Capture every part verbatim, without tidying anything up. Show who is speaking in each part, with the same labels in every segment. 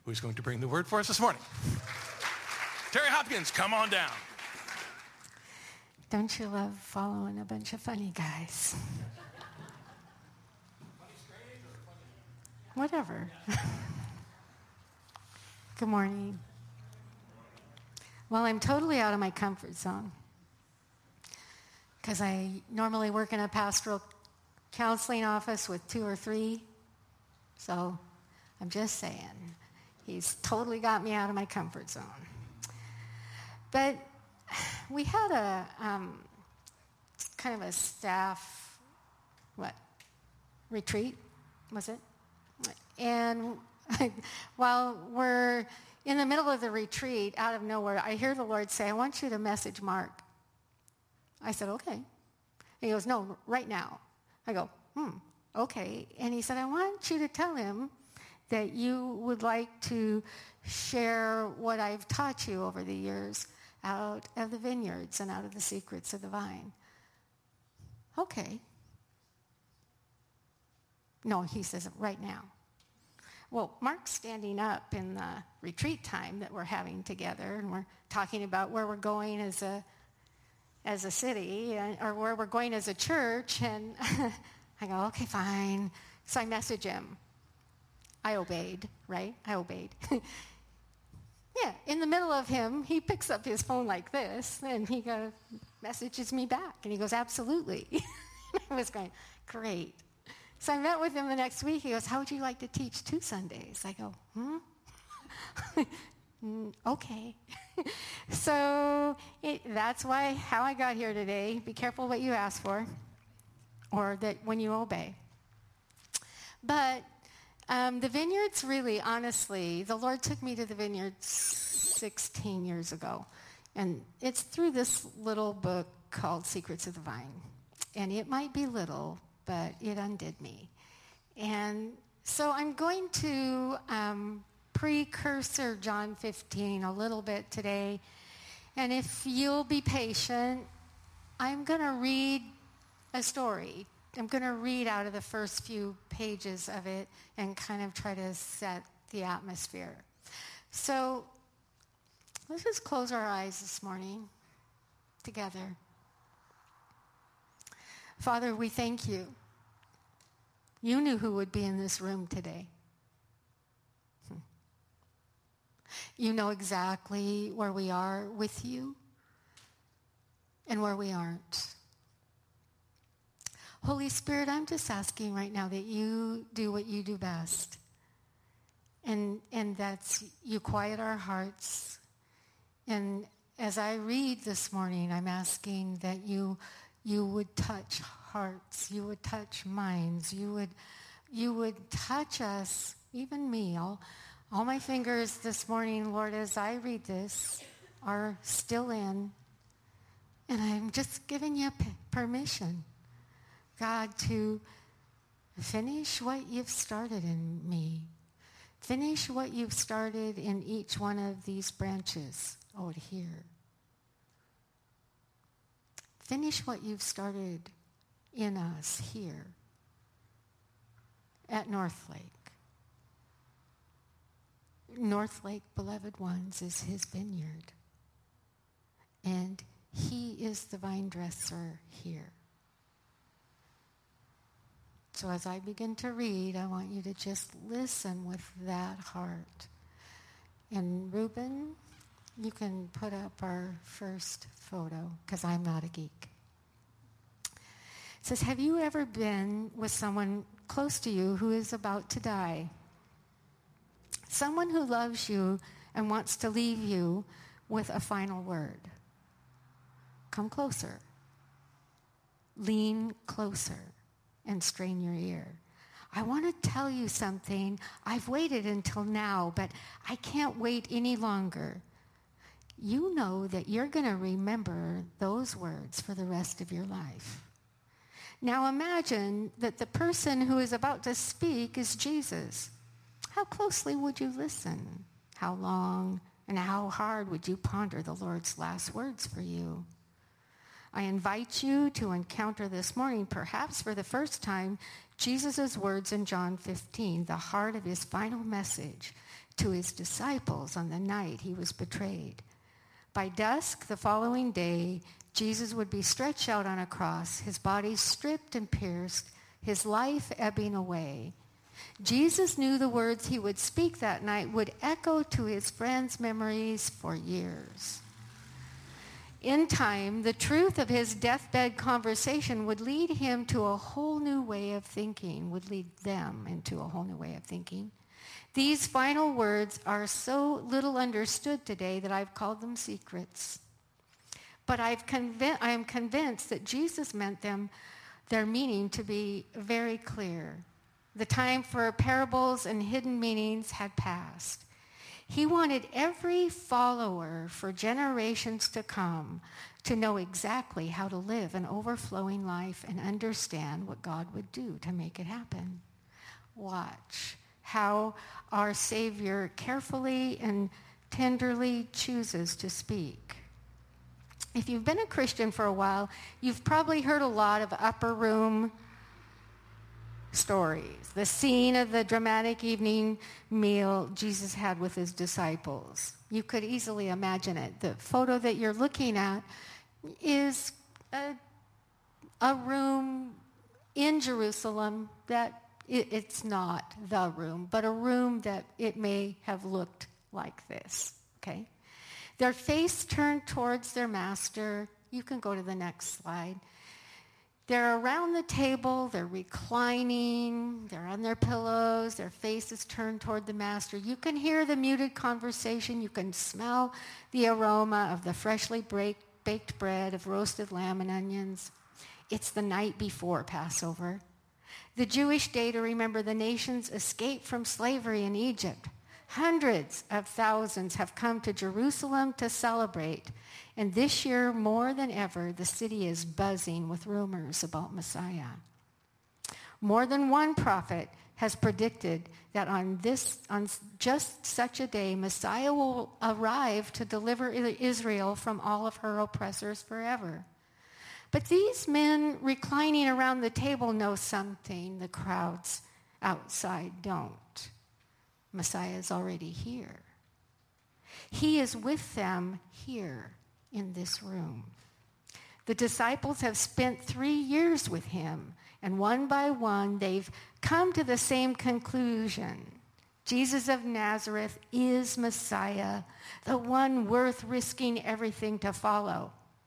Speaker 1: who's going to bring the word for us this morning. Terry Hopkins, come on down.
Speaker 2: Don't you love following a bunch of funny guys? Whatever. Good morning. Well, I'm totally out of my comfort zone because I normally work in a pastoral counseling office with two or three. So I'm just saying, he's totally got me out of my comfort zone. But we had a um, kind of a staff, what, retreat, was it? And while we're in the middle of the retreat, out of nowhere, I hear the Lord say, I want you to message Mark. I said, okay. And he goes, no, right now. I go, hmm, okay. And he said, I want you to tell him that you would like to share what I've taught you over the years out of the vineyards and out of the secrets of the vine. Okay. No, he says, right now. Well, Mark's standing up in the retreat time that we're having together, and we're talking about where we're going as a as a city, and, or where we're going as a church, and I go, okay, fine. So I message him. I obeyed, right? I obeyed. Yeah, in the middle of him, he picks up his phone like this, and he goes, messages me back, and he goes, absolutely. I was going, great. So I met with him the next week. He goes, how would you like to teach two Sundays? I go, hmm? Okay. So it, that's why how I got here today. Be careful what you ask for, or that when you obey. But um, the vineyards really, honestly, the Lord took me to the vineyards sixteen years ago. And it's through this little book called Secrets of the Vine. And it might be little, but it undid me. And so I'm going to um, precursor John fifteen a little bit today. And if you'll be patient, I'm going to read a story. I'm going to read out of the first few pages of it and kind of try to set the atmosphere. So let's just close our eyes this morning together. Father, we thank you. You knew who would be in this room today. Hmm. You know exactly where we are with you and where we aren't. Holy Spirit, I'm just asking right now that you do what you do best. And, and that's you quiet our hearts. And as I read this morning, I'm asking that you You would touch hearts. You would touch minds. You would, you would touch us, even me. All, all my fingers this morning, Lord, as I read this, are still in. And I'm just giving you p- permission, God, to finish what you've started in me. Finish what you've started in each one of these branches out here. Finish what you've started in us here at North Lake. North Lake, beloved ones, is his vineyard. And he is the vine dresser here. So as I begin to read, I want you to just listen with that heart. And Reuben, you can put up our first photo, because I'm not a geek. It says, have you ever been with someone close to you who is about to die? Someone who loves you and wants to leave you with a final word. Come closer. Lean closer and strain your ear. I want to tell you something. I've waited until now, but I can't wait any longer. You know that you're going to remember those words for the rest of your life. Now imagine that the person who is about to speak is Jesus. How closely would you listen? How long and how hard would you ponder the Lord's last words for you? I invite you to encounter this morning, perhaps for the first time, Jesus' words in John fifteen, the heart of his final message to his disciples on the night he was betrayed. By dusk the following day, Jesus would be stretched out on a cross, his body stripped and pierced, his life ebbing away. Jesus knew the words he would speak that night would echo to his friends' memories for years. In time, the truth of his deathbed conversation would lead him to a whole new way of thinking, would lead them into a whole new way of thinking. These final words are so little understood today that I've called them secrets. But I've convinced, I am convinced that Jesus meant them, their meaning to be very clear. The time for parables and hidden meanings had passed. He wanted every follower for generations to come to know exactly how to live an overflowing life and understand what God would do to make it happen. Watch how our Savior carefully and tenderly chooses to speak. If you've been a Christian for a while, you've probably heard a lot of upper room stories. The scene of the dramatic evening meal Jesus had with his disciples. You could easily imagine it. The photo that you're looking at is a, a room in Jerusalem that it, it's not the room, but a room that it may have looked like this, okay? Their face turned towards their master. You can go to the next slide. They're around the table, they're reclining, they're on their pillows, their faces turned toward the master. You can hear the muted conversation, you can smell the aroma of the freshly baked, baked bread, of roasted lamb and onions. It's the night before Passover, the Jewish day to remember the nation's escape from slavery in Egypt. Hundreds of thousands have come to Jerusalem to celebrate. And this year, more than ever, the city is buzzing with rumors about Messiah. More than one prophet has predicted that on this, on just such a day, Messiah will arrive to deliver Israel from all of her oppressors forever. But these men reclining around the table know something the crowds outside don't. Messiah is already here. He is with them here in this room. The disciples have spent three years with him, and one by one they've come to the same conclusion. Jesus of Nazareth is Messiah, the one worth risking everything to follow.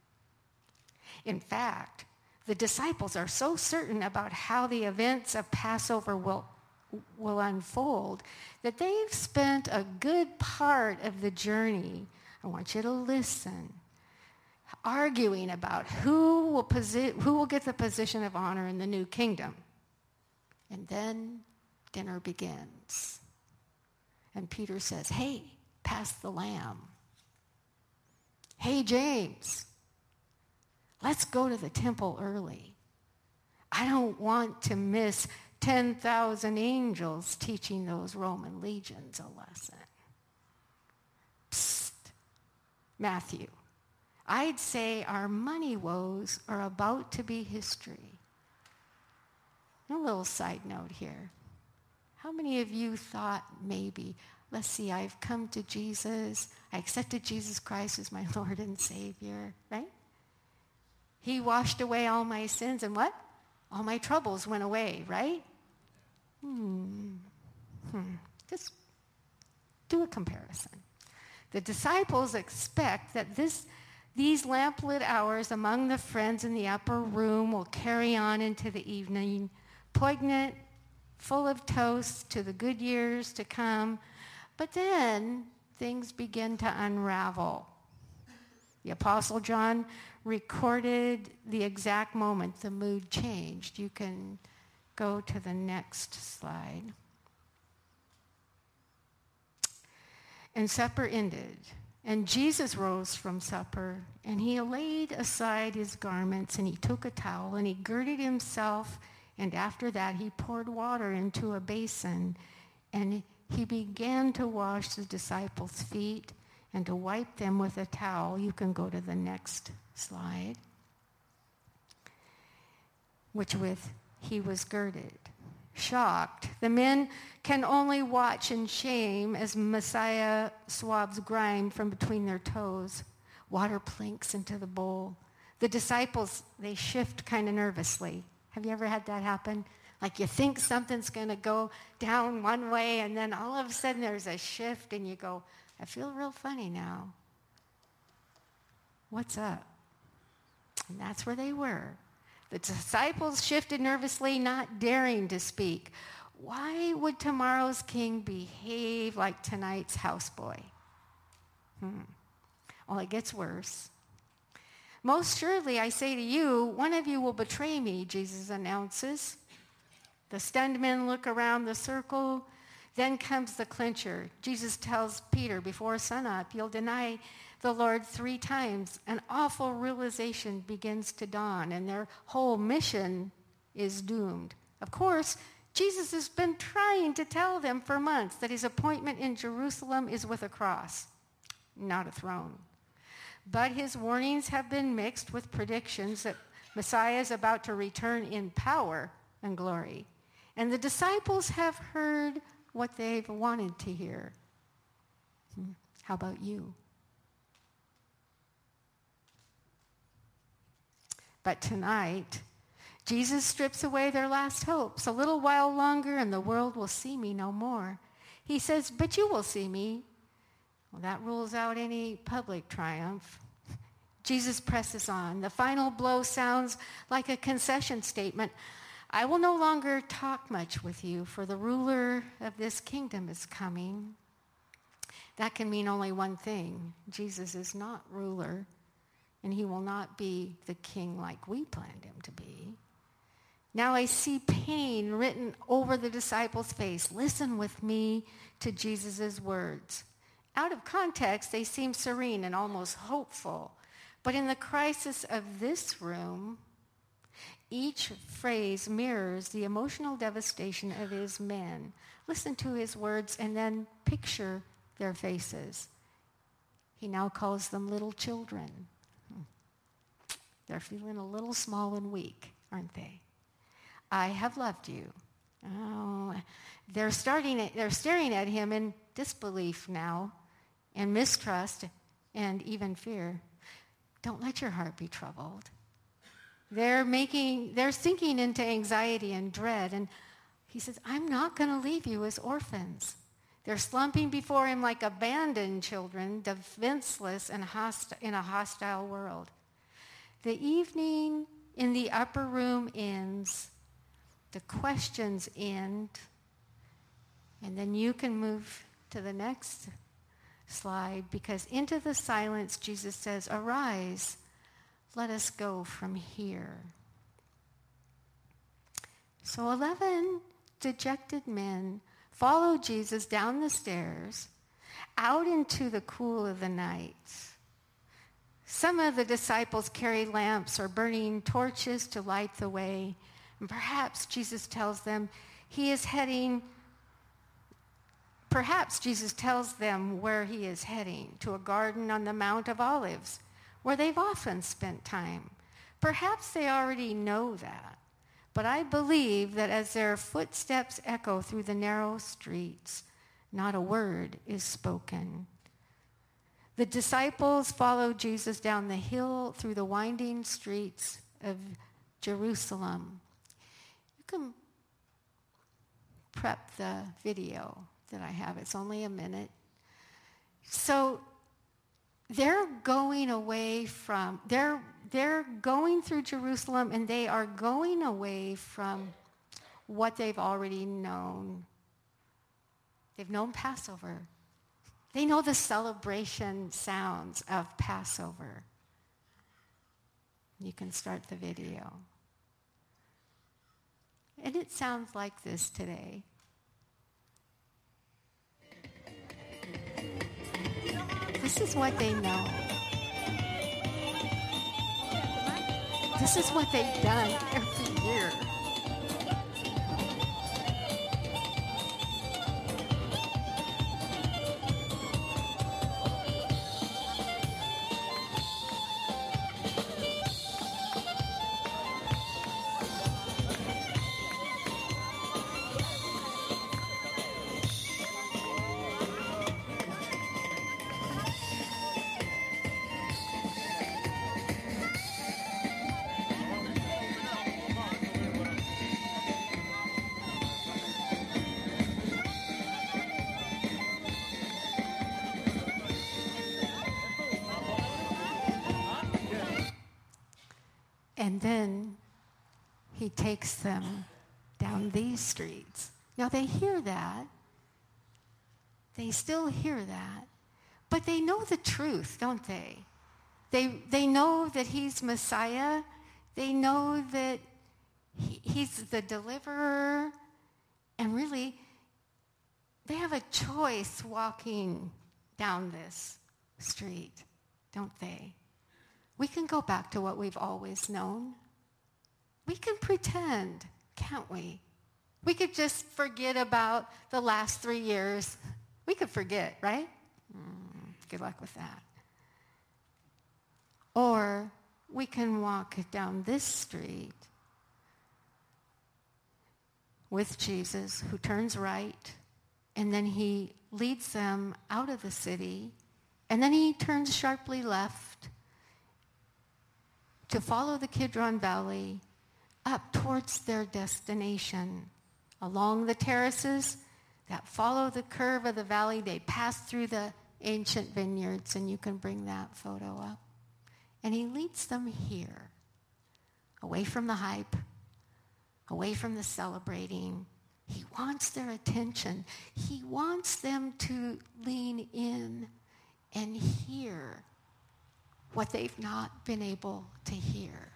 Speaker 2: In fact, the disciples are so certain about how the events of Passover will will unfold, that they've spent a good part of the journey, I want you to listen, arguing about who will posi- who will get the position of honor in the new kingdom. And then dinner begins. And Peter says, hey, pass the lamb. Hey, James, let's go to the temple early. I don't want to miss ten thousand angels teaching those Roman legions a lesson. Psst, Matthew, I'd say our money woes are about to be history. A little side note here. How many of you thought maybe, let's see, I've come to Jesus, I accepted Jesus Christ as my Lord and Savior, right? He washed away all my sins, and what? All my troubles went away, right? Hmm. Hmm. Just do a comparison. The disciples expect that this, these lamplit hours among the friends in the upper room will carry on into the evening, poignant, full of toasts to the good years to come. But then things begin to unravel. The Apostle John recorded the exact moment the mood changed. You can go to the next slide. And supper ended, and Jesus rose from supper, and he laid aside his garments, and he took a towel, and he girded himself, and after that he poured water into a basin, and he began to wash the disciples' feet and to wipe them with a towel. You can go to the next slide, which with he was girded. shocked. The men can only watch in shame as Messiah swabs grime from between their toes. Water plinks into the bowl. The disciples, they shift kind of nervously. Have you ever had that happen? Like you think something's going to go down one way, and then all of a sudden there's a shift, and you go, I feel real funny now. What's up? And that's where they were. The disciples shifted nervously, not daring to speak. Why would tomorrow's king behave like tonight's houseboy? Hmm. Well, it gets worse. Most surely, I say to you, one of you will betray me, Jesus announces. The stunned men look around the circle. Then comes the clincher. Jesus tells Peter, before sunup, you'll deny the Lord three times. An awful realization begins to dawn, and their whole mission is doomed. Of course, Jesus has been trying to tell them for months that his appointment in Jerusalem is with a cross, not a throne. But his warnings have been mixed with predictions that Messiah is about to return in power and glory. And the disciples have heard what they've wanted to hear. Hmm. How about you? But tonight, Jesus strips away their last hopes. A little while longer and the world will see me no more. He says, but you will see me. Well, that rules out any public triumph. Jesus presses on. The final blow sounds like a concession statement. I will no longer talk much with you, for the ruler of this kingdom is coming. That can mean only one thing. Jesus is not ruler, and he will not be the king like we planned him to be. Now I see pain written over the disciples' face. Listen with me to Jesus' words. Out of context, they seem serene and almost hopeful. But in the crisis of this room, each phrase mirrors the emotional devastation of his men. Listen to his words and then picture their faces. He now calls them little children. They're feeling a little small and weak, aren't they? I have loved you. Oh, they're starting. They're staring at him in disbelief now, and mistrust, and even fear. Don't let your heart be troubled. They're making. They're sinking into anxiety and dread, and he says, "I'm not going to leave you as orphans." They're slumping before him like abandoned children, defenseless and host- in a hostile world. The evening in the upper room ends. The questions end. And then you can move to the next slide, because into the silence, Jesus says, "Arise, let us go from here." So eleven dejected men follow Jesus down the stairs, out into the cool of the night. Some of the disciples carry lamps or burning torches to light the way. And perhaps Jesus tells them he is heading, perhaps Jesus tells them where he is heading, to a garden on the Mount of Olives, where they've often spent time. Perhaps they already know that. But I believe that as their footsteps echo through the narrow streets, not a word is spoken. The disciples follow Jesus down the hill through the winding streets of Jerusalem. You can prep the video that I have. It's only a minute. So they're going away from, they're, they're going through Jerusalem, and they are going away from what they've already known. They've known Passover. They know the celebration sounds of Passover. You can start the video. And it sounds like this today. This is what they know. This is what they've done every year. And then he takes them down these streets. Now they hear that. They still hear that. But they know the truth, don't they? They, they know that he's Messiah. They know that he, he's the deliverer. And really, they have a choice walking down this street, don't they? We can go back to what we've always known. We can pretend, can't we? We could just forget about the last three years. We could forget, right? Mm, good luck with that. Or we can walk down this street with Jesus, who turns right, and then he leads them out of the city, and then he turns sharply left to follow the Kidron Valley up towards their destination. Along the terraces that follow the curve of the valley, they pass through the ancient vineyards, and you can bring that photo up. And he leads them here, away from the hype, away from the celebrating. He wants their attention. He wants them to lean in and hear what they've not been able to hear.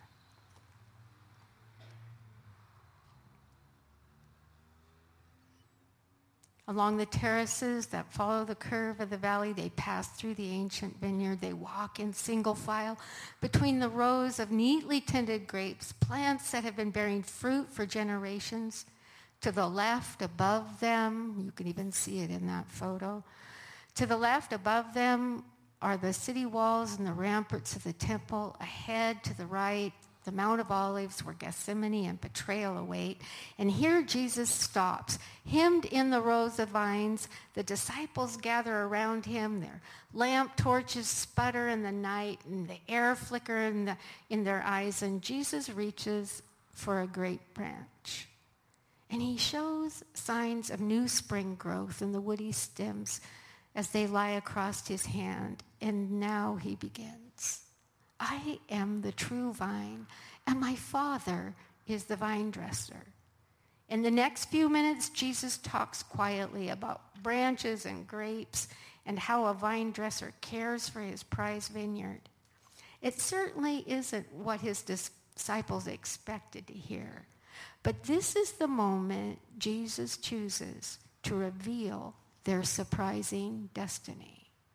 Speaker 2: Along the terraces that follow the curve of the valley, they pass through the ancient vineyard. They walk in single file between the rows of neatly tended grapes, plants that have been bearing fruit for generations. To the left, above them, you can even see it in that photo. To the left, above them, are the city walls and the ramparts of the temple. Ahead, to the right, the Mount of Olives, where Gethsemane and betrayal await. And here Jesus stops, hemmed in the rows of vines. The disciples gather around him. Their lamp torches sputter in the night, and the air flicker in, the, in their eyes. And Jesus reaches for a great branch. And he shows signs of new spring growth in the woody stems as they lie across his hand. And now he begins. I am the true vine, and my Father is the vine dresser. In the next few minutes, Jesus talks quietly about branches and grapes and how a vine dresser cares for his prized vineyard. It certainly isn't what his disciples expected to hear. But this is the moment Jesus chooses to reveal their surprising destiny.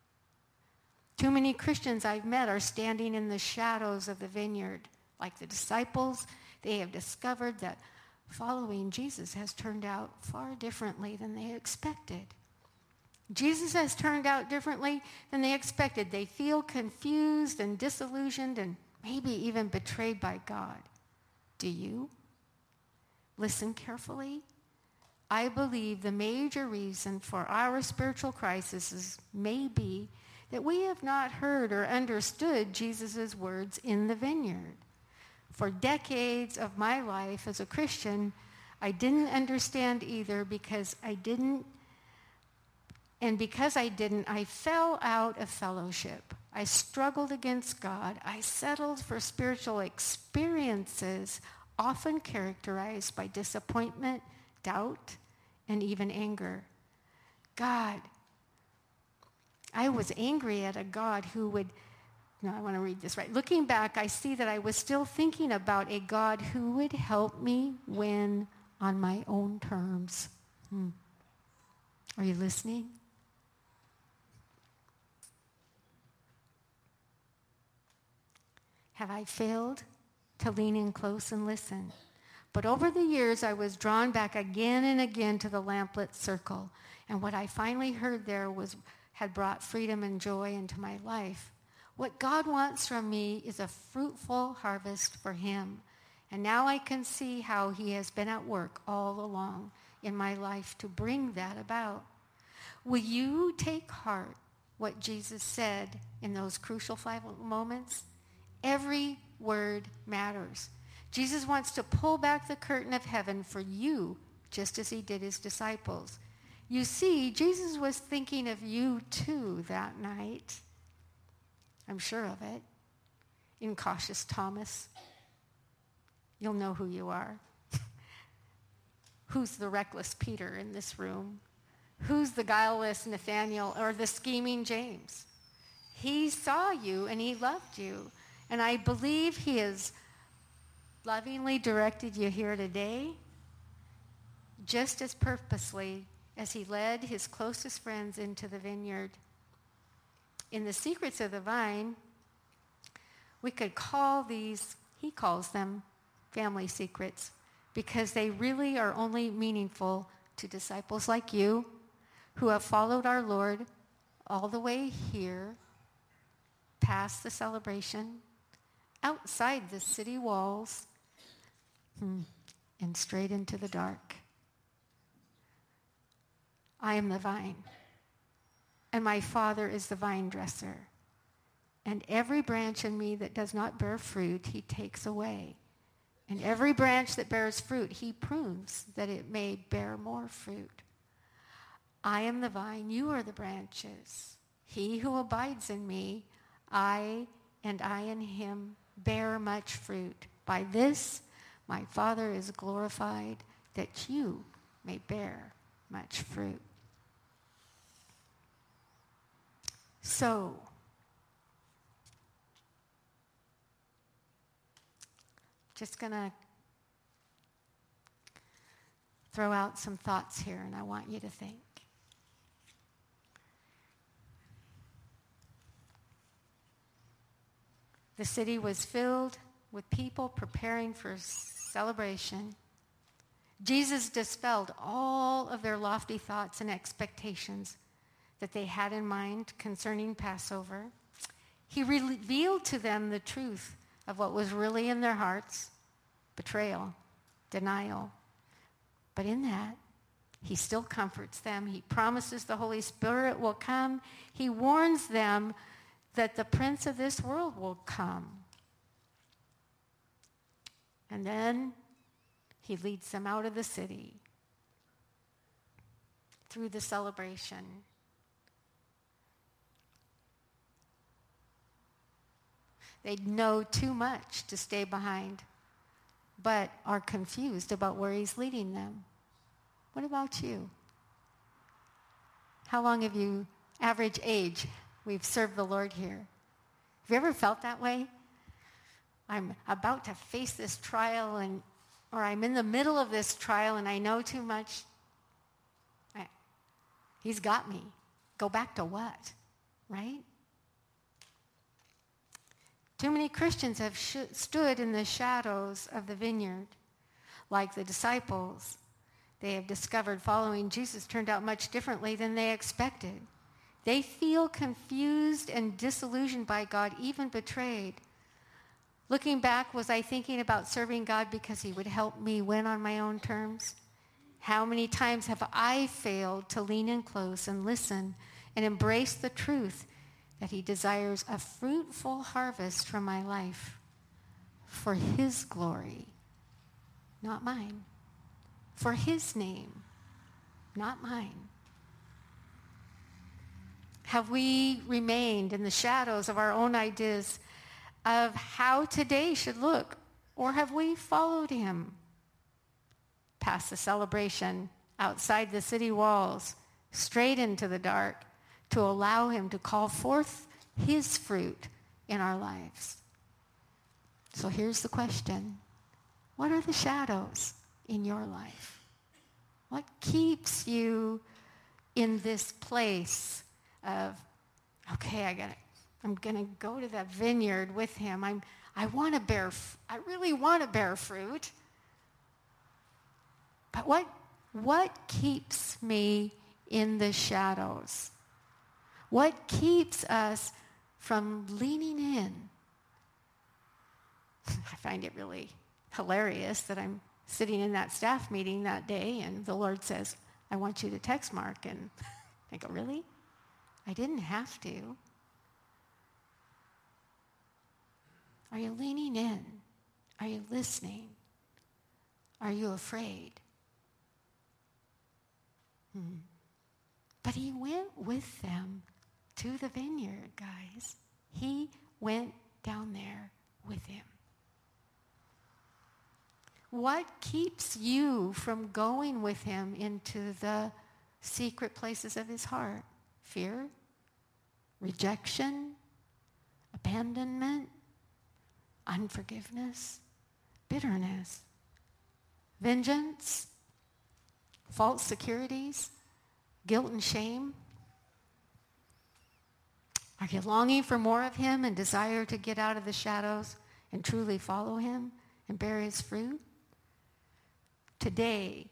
Speaker 2: Too many Christians I've met are standing in the shadows of the vineyard. Like the disciples, they have discovered that following Jesus has turned out far differently than they expected. Jesus has turned out differently than they expected. They feel confused and disillusioned and maybe even betrayed by God. Do you? Listen carefully. I believe the major reason for our spiritual crisis may be that we have not heard or understood Jesus' words in the vineyard. For decades of my life as a Christian, I didn't understand either because I didn't, and because I didn't, I fell out of fellowship. I struggled against God. I settled for spiritual experiences often characterized by disappointment, doubt, and even anger. God, I was angry at a God who would, no, I want to read this right. Looking back, I see that I was still thinking about a God who would help me win on my own terms. Hmm. Are you listening? Have I failed to lean in close and listen? But over the years, I was drawn back again and again to the lamplit circle. And what I finally heard there was had brought freedom and joy into my life. What God wants from me is a fruitful harvest for him. And now I can see how he has been at work all along in my life to bring that about. Will you take heart what Jesus said in those crucial five moments? Every word matters. Jesus wants to pull back the curtain of heaven for you, just as he did his disciples. You see, Jesus was thinking of you too that night. I'm sure of it. In cautious Thomas, you'll know who you are. Who's the reckless Peter in this room? Who's the guileless Nathaniel or the scheming James? He saw you and he loved you. And I believe he has lovingly directed you here today, just as purposely as he led his closest friends into the vineyard. In the secrets of the vine, we could call these, he calls them family secrets, because they really are only meaningful to disciples like you who have followed our Lord all the way here, past the celebration, outside the city walls, and straight into the dark. I am the vine, and my Father is the vine dresser. And every branch in me that does not bear fruit, he takes away. And every branch that bears fruit, he prunes, that it may bear more fruit. I am the vine, you are the branches. He who abides in me, I and I in him bear much fruit. By this my Father is glorified, that you may bear much fruit. So, just going to throw out some thoughts here, and I want you to think. The city was filled with people preparing for celebration. Jesus dispelled all of their lofty thoughts and expectations that they had in mind concerning Passover. He revealed to them the truth of what was really in their hearts: betrayal, denial. But in that, he still comforts them. He promises the Holy Spirit will come. He warns them that the prince of this world will come. And then he leads them out of the city through the celebration. They know too much to stay behind, but are confused about where he's leading them. What about you? How long have you, average age, we've served the Lord here? Have you ever felt that way? I'm about to face this trial, and or I'm in the middle of this trial and I know too much. I, he's got me. Go back to what? Right? Too many Christians have sh- stood in the shadows of the vineyard. Like the disciples, they have discovered following Jesus turned out much differently than they expected. They feel confused and disillusioned by God, even betrayed. Looking back, was I thinking about serving God because he would help me win on my own terms? How many times have I failed to lean in close and listen and embrace the truth that he desires a fruitful harvest from my life for his glory, not mine, for his name, not mine? Have we remained in the shadows of our own ideas of how today should look, or have we followed him past the celebration, outside the city walls, straight into the dark, to allow him to call forth his fruit in our lives? So here's the question. What are the shadows in your life? What keeps you in this place of, okay, I gotta, I'm going to go to that vineyard with him. I'm, I want to bear, I really want to bear fruit. But what, what keeps me in the shadows? What keeps us from leaning in? I find it really hilarious that I'm sitting in that staff meeting that day and the Lord says, I want you to text Mark. And I go, really? I didn't have to. Are you leaning in? Are you listening? Are you afraid? Hmm. But he went with them to the vineyard, guys. He went down there with him. What keeps you from going with him into the secret places of his heart? Fear? Rejection? Abandonment? Unforgiveness? Bitterness? Vengeance? False securities? Guilt and shame? Are you longing for more of him and desire to get out of the shadows and truly follow him and bear his fruit? Today,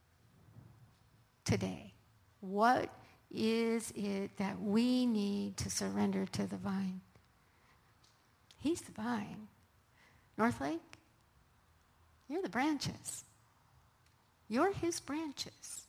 Speaker 2: today, what is it that we need to surrender to the vine? He's the vine. North Lake, you're the branches. You're his branches.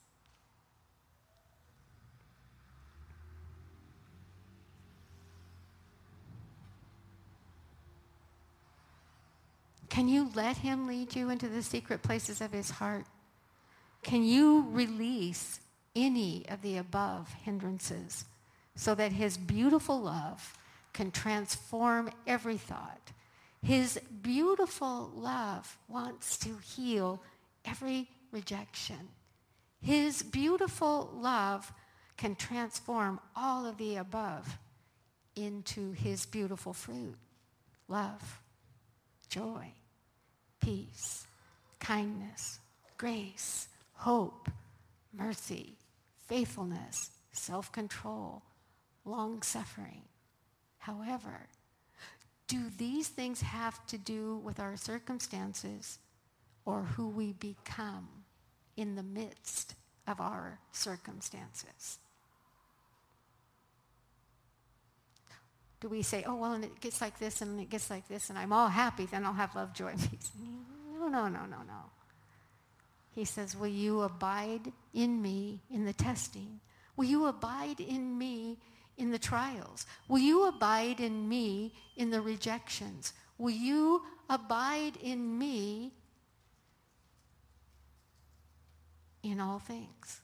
Speaker 2: Can you let him lead you into the secret places of his heart? Can you release any of the above hindrances so that his beautiful love can transform every thought? His beautiful love wants to heal every rejection. His beautiful love can transform all of the above into his beautiful fruit: love, joy, peace, kindness, grace, hope, mercy, faithfulness, self-control, long-suffering. However, do these things have to do with our circumstances or who we become in the midst of our circumstances? Do we say, oh, well, and it gets like this, and it gets like this, and I'm all happy, then I'll have love, joy, and peace? No, no, no, no, no. He says, will you abide in me in the testing? Will you abide in me in the trials? Will you abide in me in the rejections? Will you abide in me in all things?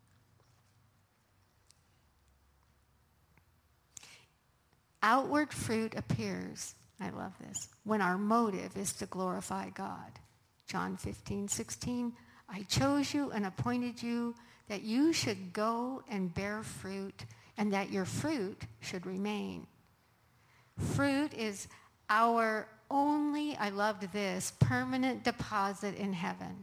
Speaker 2: Outward fruit appears, I love this, when our motive is to glorify God. John fifteen sixteen, I chose you and appointed you that you should go and bear fruit, and that your fruit should remain. Fruit is our only, I loved this, permanent deposit in heaven.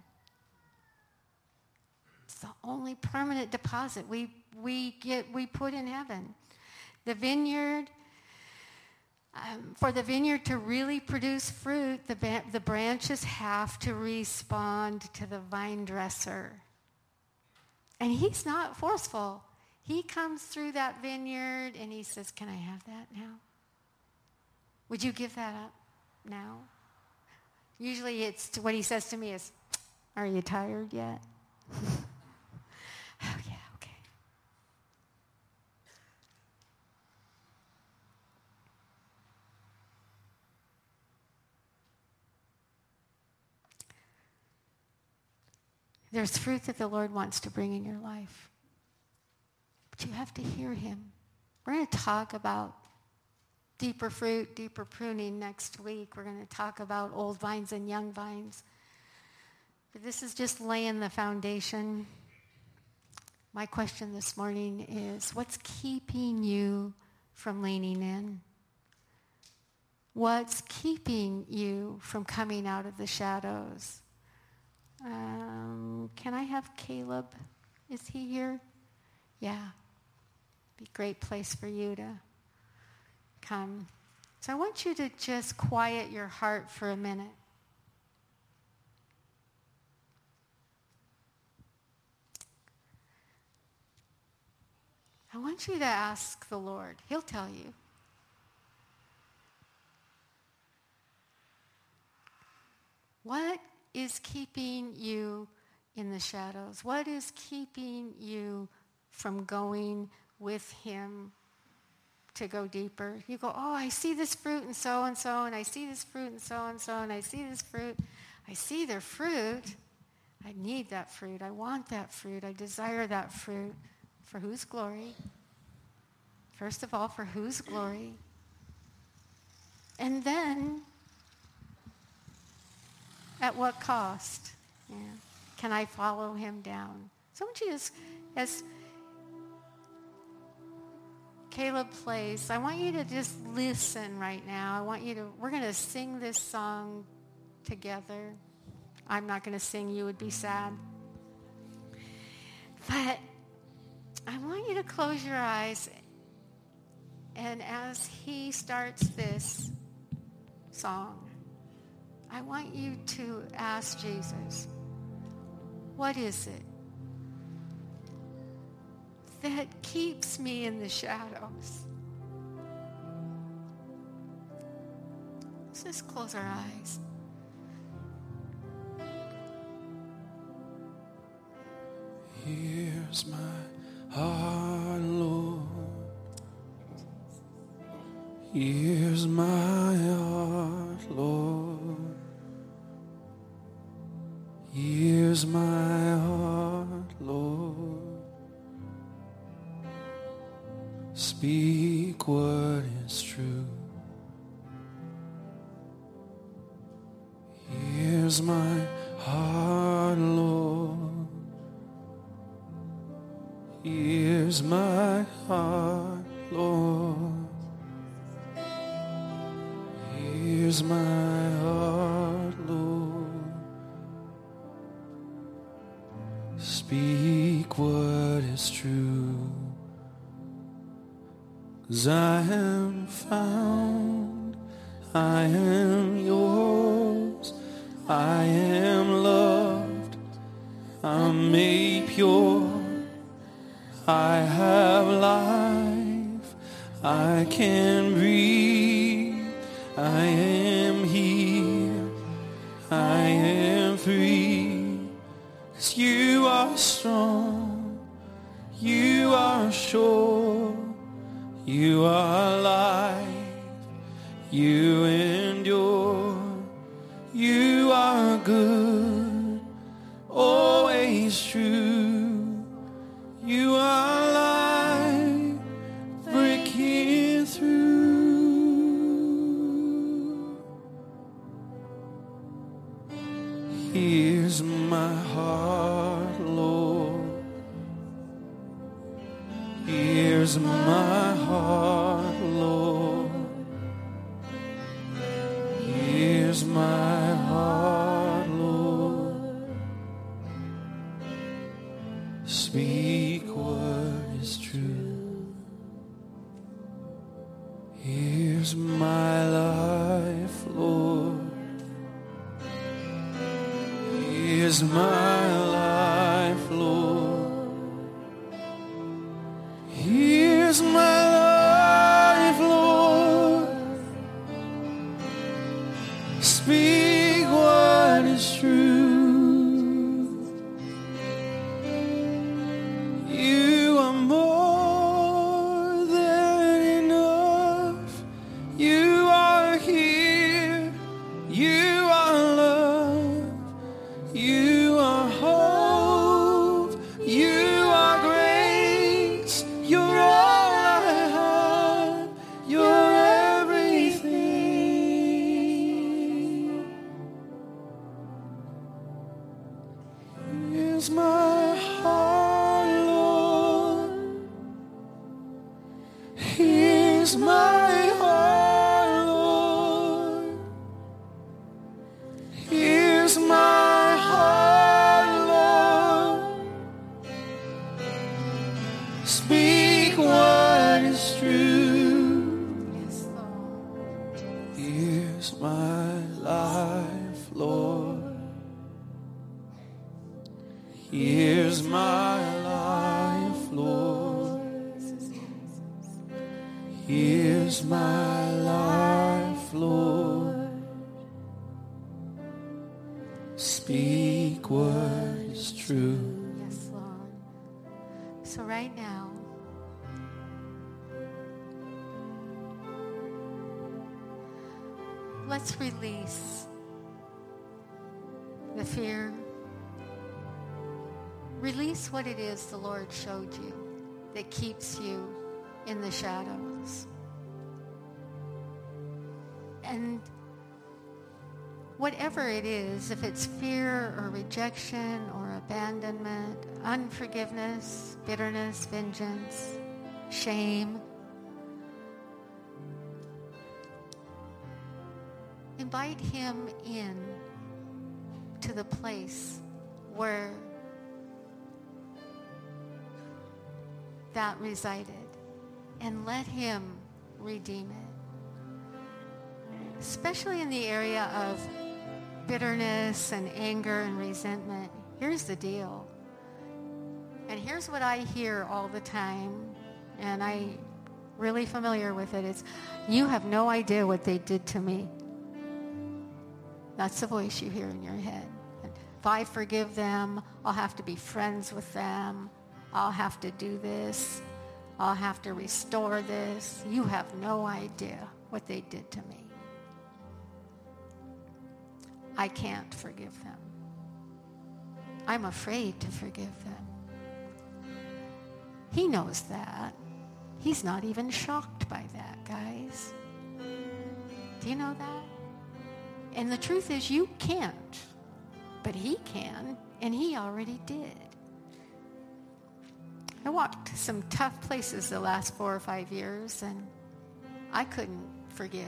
Speaker 2: It's the only permanent deposit we we get we put in heaven. The vineyard, um, for the vineyard to really produce fruit, the ba- the branches have to respond to the vine dresser. And he's not forceful. He comes through that vineyard and he says, can I have that now? Would you give that up now? Usually it's what he says to me is, are you tired yet? Oh, yeah, okay. There's fruit that the Lord wants to bring in your life. But you have to hear him. We're going to talk about deeper fruit, deeper pruning next week. We're going to talk about old vines and young vines. But this is just laying the foundation. My question this morning is, what's keeping you from leaning in? What's keeping you from coming out of the shadows? Um, can I have Caleb? Is he here? Yeah. Be a great place for you to come. So I want you to just quiet your heart for a minute. I want you to ask the Lord. He'll tell you. What is keeping you in the shadows? What is keeping you from going with him to go deeper? You go, oh, I see this fruit and so-and-so, and I see this fruit and so-and-so, and I see this fruit. I see their fruit. I need that fruit. I want that fruit. I desire that fruit. For whose glory? First of all, for whose glory? And then, At what cost? Yeah. Can I follow him down? So won't you just, as Caleb plays, I want you to just listen right now. I want you to, we're going to sing this song together. I'm not going to sing, you would be sad. But I want you to close your eyes, and as he starts this song, I want you to ask Jesus, what is it that keeps me in the shadows? Let's just close our eyes.
Speaker 3: Here's my heart, Lord. Here's my heart, Lord. Here's my heart, Lord. Speak what is true. Here's my heart, Lord. Here's my heart, Lord. Here's my heart, Lord. Speak what is true. 'Cause I am found, I am yours, I am loved, I'm made pure. I have life, I can breathe, I am here, I am free. 'Cause you are strong, you are sure, you are life, you endure, you are good, always true. You are light breaking through. Here's my heart, Lord. Here's my heart, Lord. Here's my heart, Lord. Speak what is true. Here's my life, Lord. Here's my life, Lord. Here's my life, Lord. Speak what is true. You are more than enough. You are here. You are love. You are hope. You are grace. You're all I have. You're everything. Here's my heart, Lord. Here's my heart, Lord. Here's my heart, Lord. Speak what is true.
Speaker 2: Yes, Lord.
Speaker 3: Here's my life, Lord. Here's my life, Lord. Here's my life, Lord. Speak what is true.
Speaker 2: Yes, Lord. So right now, let's release the fear. Release what it is the Lord showed you that keeps you in the shadows. And whatever it is, if it's fear or rejection or abandonment, unforgiveness, bitterness, vengeance, shame, invite him in to the place where that resided and let him redeem it. Especially in the area of bitterness and anger and resentment. Here's the deal. And here's what I hear all the time, and I'm really familiar with it. It's, you have no idea what they did to me. That's the voice you hear in your head. If I forgive them, I'll have to be friends with them. I'll have to do this. I'll have to restore this. You have no idea what they did to me. I can't forgive them. I'm afraid to forgive them. He knows that. He's not even shocked by that, guys. Do you know that? And the truth is, you can't. But he can, and he already did. I walked some tough places the last four or five years, and I couldn't forgive.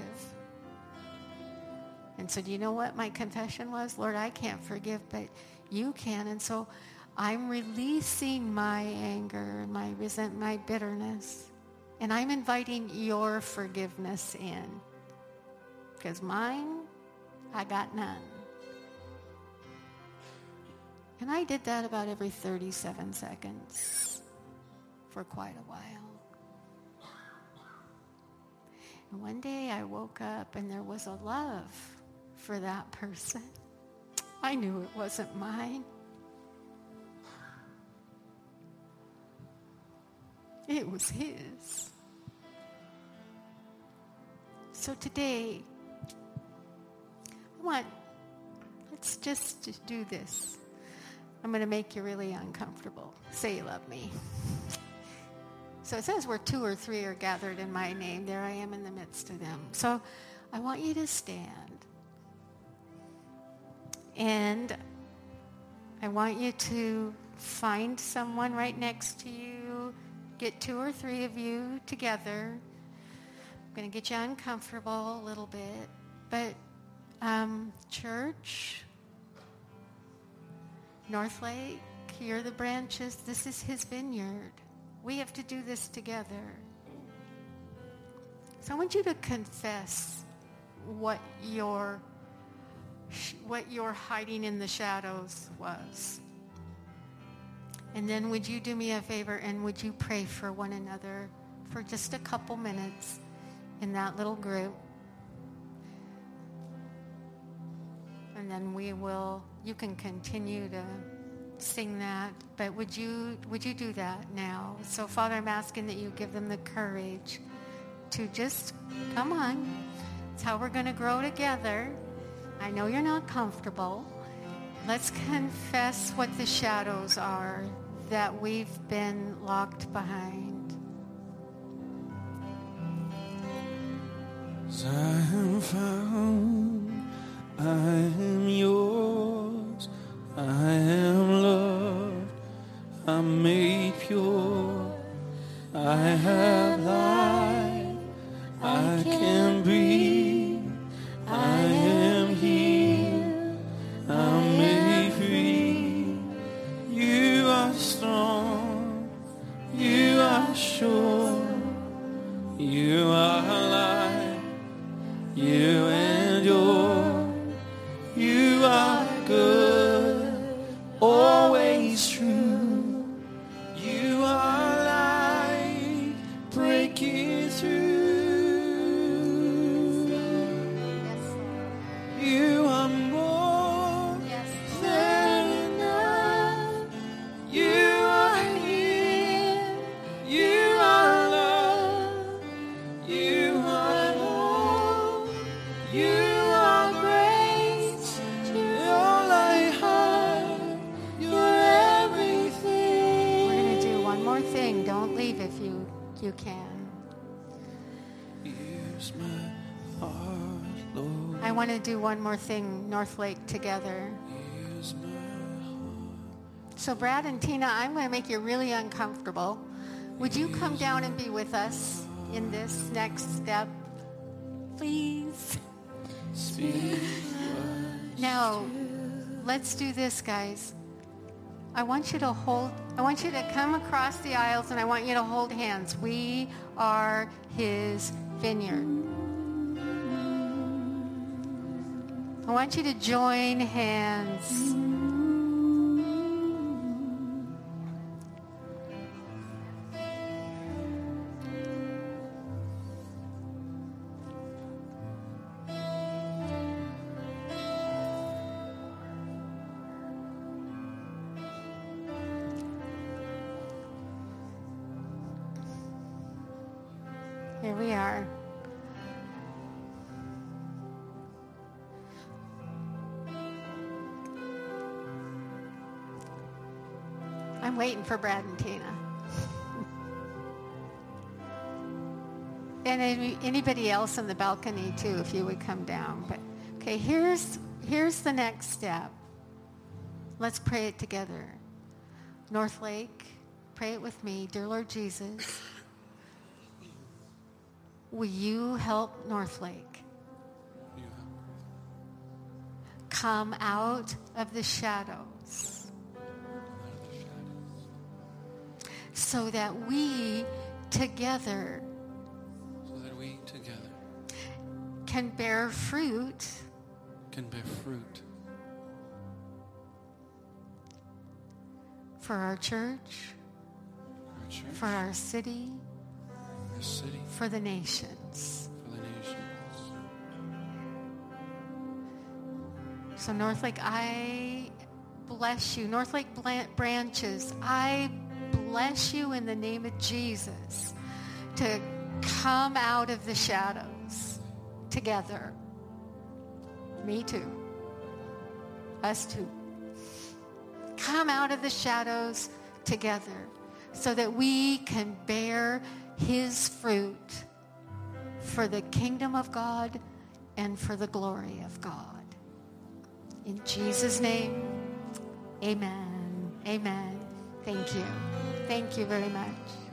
Speaker 2: And so do you know what my confession was? Lord, I can't forgive, but you can. And so I'm releasing my anger and my resentment, my bitterness, and I'm inviting your forgiveness in. Because mine, I got none. And I did that about every thirty-seven seconds for quite a while. And one day I woke up and there was a love for that person. I knew it wasn't mine. It was his. So today, I want, let's just do this. I'm going to make you really uncomfortable. Say you love me. So it says where two or three are gathered in my name, there I am in the midst of them. So I want you to stand. And I want you to find someone right next to you. Get two or three of you together. I'm going to get you uncomfortable a little bit. But um, church, North Lake, you're the branches. This is his vineyard. We have to do this together. So I want you to confess what your what your hiding in the shadows was. And then would you do me a favor and would you pray for one another for just a couple minutes in that little group? And then we will, you can continue to sing that, but would you would you do that now? So Father, I'm asking that you give them the courage to just, come on. It's how we're going to grow together. I know you're not comfortable. Let's confess what the shadows are that we've been locked behind.
Speaker 3: As I am found, I am yours, I am loved, I'm made pure, I have life, I can breathe, I am healed, I'm made free. You are strong, you are sure, you are alive, you endure, you are good, always true, you are light breaking through. You are more than enough. You are here. You are love. You are love. You are grace. You're all I have. You're everything.
Speaker 2: We're going to do one more thing. Don't leave if you, you can.
Speaker 3: Here's my heart. Lord,
Speaker 2: I want to do one more thing, North Lake, together.
Speaker 3: here's my heart.
Speaker 2: So Brad and Tina, I'm going to make you really uncomfortable. Would you come down and be with us in this next step? Please.
Speaker 3: Speak
Speaker 2: Now, let's do this, guys. I want you to hold, I want you to come across the aisles and I want you to hold hands. We are his vineyard. I want you to join hands. Here we are. I'm waiting for Brad and Tina. And any, anybody else on the balcony too, if you would come down. But okay, here's here's the next step. Let's pray it together. North Lake, pray it with me. Dear Lord Jesus, will you help North Lake come out of the shadows so that we together
Speaker 3: so that we together
Speaker 2: can bear fruit
Speaker 3: can bear fruit
Speaker 2: for our church,
Speaker 3: for our church,
Speaker 2: for our city,
Speaker 3: our city,
Speaker 2: for the nations.
Speaker 3: for the nations.
Speaker 2: So North Lake, I bless you. North Lake branches, I bless you in the name of Jesus to come out of the shadows together. Me too. Us too. Come out of the shadows together so that we can bear his fruit for the kingdom of God and for the glory of God. In Jesus' name, amen. Amen. Thank you. Thank you very much.